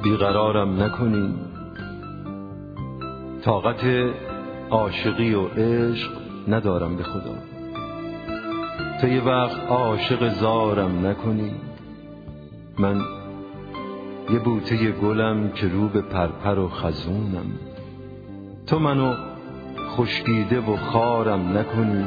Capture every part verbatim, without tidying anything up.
بیقرارم نکنی. طاقت عاشقی و عشق ندارم به خدا. تو یه وقت عاشق زارم نکنی. من یه بوته گلم که رو به پرپر و خزونم. تو منو خشکیده و خارم نکنی.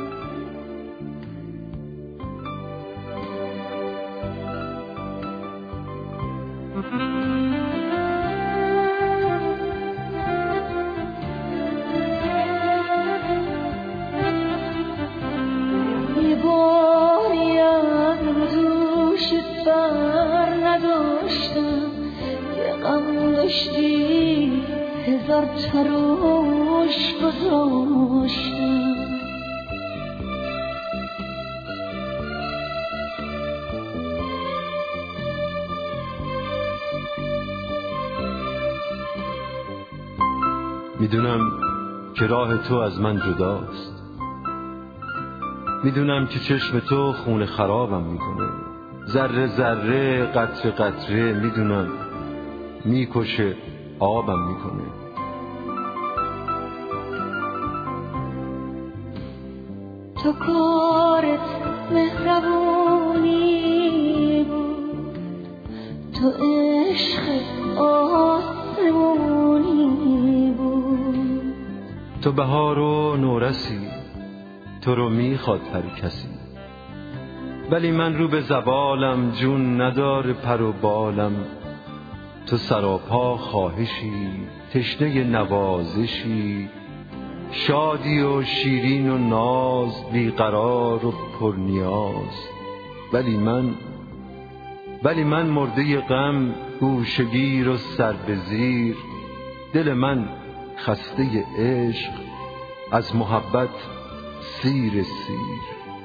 یه باری از دوشت بر نداشتم، یه غم داشتی هزار تروش گذاشتم. میدونم که راه تو از من جداست. میدونم که چشم تو خون خرابم میکنه. ذره ذره قطره قطره میدونم میکشه آبم میکنه. تو کارت مهربونی بود، تو عشق آسمونی بود. تو بهار و نورسی، تو رو میخواد هر کسی. ولی من رو به زوالم، جون نداره پر و بالم. تو سراپا خواهشی، تشنه نوازشی، شادی و شیرین و ناز، بیقرار و پرنیاز. ولی من ولی من مرده غم، گوشگیر و سر به زیر. دل من خسته عشق، از محبت سیر سیر.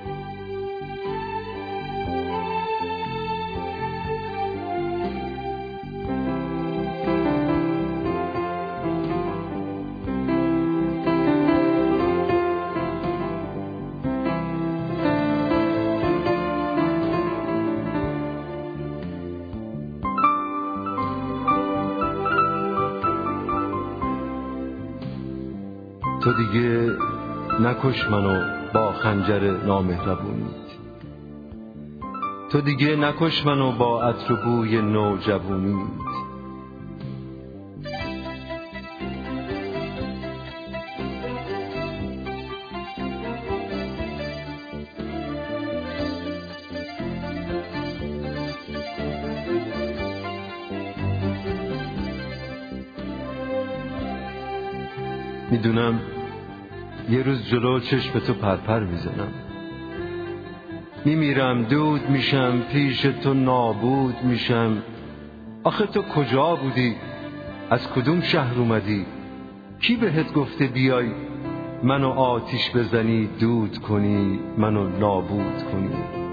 تو دیگه نکش منو با خنجر نامهربونیت. تو دیگه نکش منو با عطر و بوی نوجوونیت. میدونم یه روز جلو چشم تو پرپر میزنم. میمیرم دود میشم، پیش تو نابود میشم. آخه تو کجا بودی؟ از کدوم شهر اومدی؟ کی بهت گفته بیای منو آتیش بزنی، دود کنی، منو نابود کنی؟